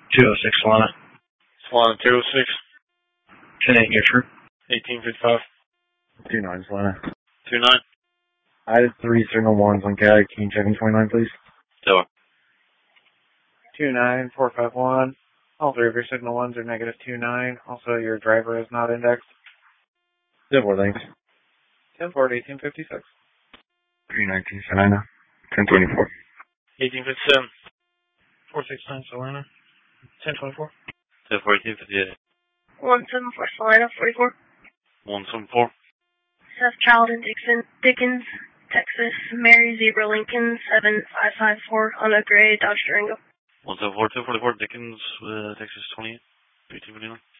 206 Solana. Solana 206. 10-8 New True. 1855. 29 Solana. 29. I had 3 signal 1s on CAD. Can you check in 29, please? Stellar. 29451. All three of your signal 1s are negative 29. Also, your driver is not indexed. 10-4, thanks. 10-4 to 1856. 319 Solana. 1024. 1857. 469 Solana. 1024. 10-4, 1858. 174 Solana, 44. 174. Seth Child and Dickens, Texas. Mary Zebra Lincoln, 7554 on a gray Dodge Durango. 174, 244, Dickens, Texas 28, 1859.